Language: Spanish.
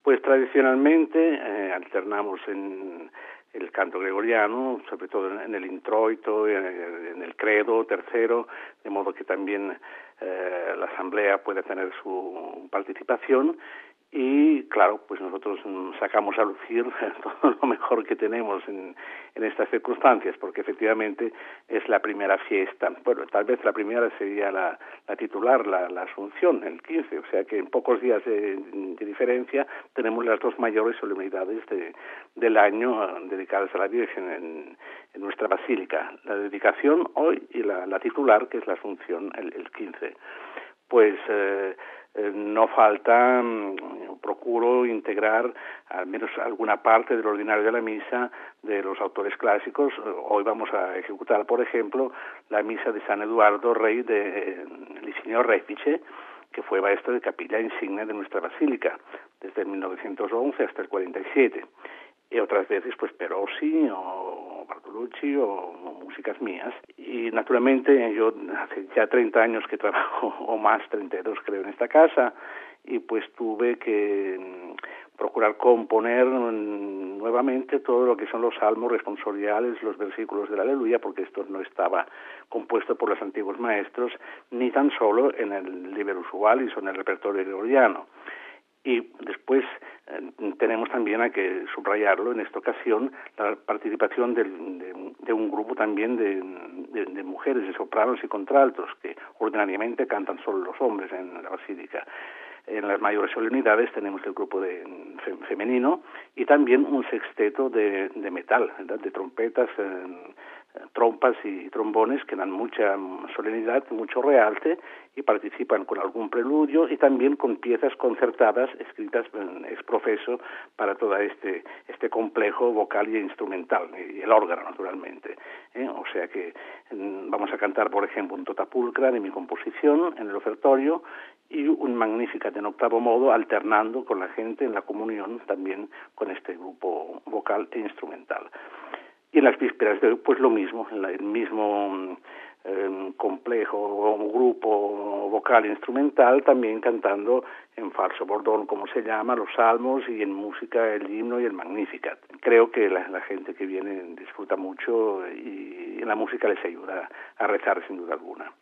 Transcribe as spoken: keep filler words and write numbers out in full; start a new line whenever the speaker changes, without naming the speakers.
Pues tradicionalmente eh, alternamos en el canto gregoriano, sobre todo en el introito, en el credo tercero, de modo que también eh, la asamblea pueda tener su participación. Y claro, pues nosotros sacamos a lucir todo lo mejor que tenemos en, en estas circunstancias, porque efectivamente es la primera fiesta. Bueno, tal vez la primera sería la, la titular, la, la Asunción, el quince, o sea que en pocos días de, de diferencia tenemos las dos mayores solemnidades de, del año uh, dedicadas a la Virgen en, en nuestra basílica. La dedicación hoy y la, la titular, que es la Asunción, el, el quince. Pues eh, eh, no falta, mm, procuro integrar al menos alguna parte del ordinario de la misa de los autores clásicos. Hoy vamos a ejecutar, por ejemplo, la misa de San Eduardo, rey de Licinio Refice, que fue maestro de capilla insignia de nuestra basílica, desde mil novecientos once hasta el cuarenta y siete. Y otras veces, pues, Perossi o Bartolucci o músicas mías. Y naturalmente yo hace ya treinta años que trabajo, o más, treinta y dos creo, en esta casa, y pues tuve que procurar componer nuevamente todo lo que son los salmos responsoriales, los versículos de la Aleluya, porque esto no estaba compuesto por los antiguos maestros, ni tan solo en el Liber Usualis o en el repertorio gregoriano. Y después eh, tenemos también, hay que subrayarlo en esta ocasión, la participación del, de, de un grupo también de, de, de mujeres, de sopranos y contraltos, que ordinariamente cantan solo los hombres en la basílica. En las mayores solemnidades tenemos el grupo de fe, femenino y también un sexteto de, de metal, ¿verdad? De trompetas, eh, trompas y trombones que dan mucha solemnidad, mucho realce y participan con algún preludio y también con piezas concertadas escritas ex profeso para todo este este complejo vocal y instrumental, y el órgano naturalmente, ¿eh? O sea que mm, vamos a cantar, por ejemplo, un Totapulcra de mi composición en el ofertorio y un Magnificat en octavo modo, alternando con la gente en la comunión también con este grupo vocal e instrumental. Y en las vísperas de hoy, pues lo mismo, el mismo eh, complejo grupo vocal e instrumental, también cantando en falso bordón, como se llama, los salmos, y en música el himno y el Magnificat. Creo que la, la gente que viene disfruta mucho y en la música les ayuda a rezar sin duda alguna.